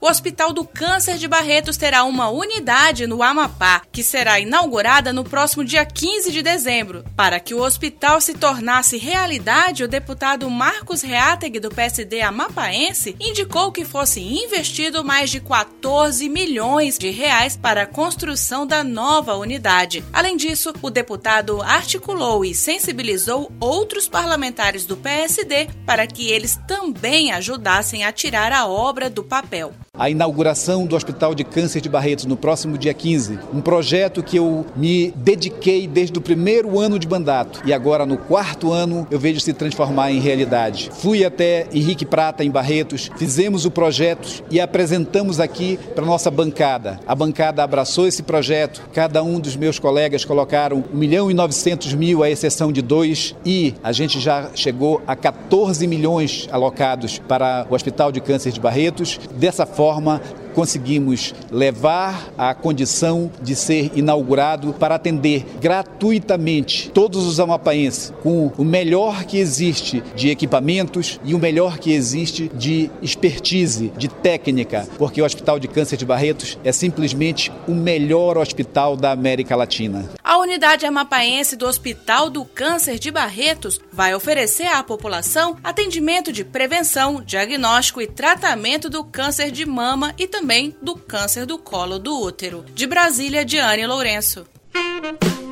o Hospital do Câncer de Barretos terá uma unidade no Amapá, que será inaugurada no próximo dia 15 de dezembro. Para que o hospital se tornasse realidade, o deputado Marcos Reateg, do PSD amapaense, indicou que fosse investido mais de 14 milhões de reais para a construção da nova unidade. Além disso, o deputado articulou e sensibilizou outros parlamentares do PSD para que eles também ajudassem a tirar a obra do papel. A inauguração do Hospital de Câncer de Barretos no próximo dia 15, um projeto que eu me dediquei desde o primeiro ano de mandato e agora no 4º ano eu vejo se transformar em realidade. Fui até Henrique Prata em Barretos, fizemos o projeto e apresentamos aqui para a nossa bancada. A bancada abraçou esse projeto, cada um dos meus colegas colocaram 1.900.000 à exceção de 2 e a gente já chegou a 14 milhões alocados para o Hospital de Câncer de Barretos. Dessa forma, conseguimos levar a condição de ser inaugurado para atender gratuitamente todos os amapaenses com o melhor que existe de equipamentos e o melhor que existe de expertise, de técnica, porque o Hospital de Câncer de Barretos é simplesmente o melhor hospital da América Latina. A unidade amapaense do Hospital do Câncer de Barretos vai oferecer à população atendimento de prevenção, diagnóstico e tratamento do câncer de mama e também do câncer do colo do útero. De Brasília, Diane Lourenço.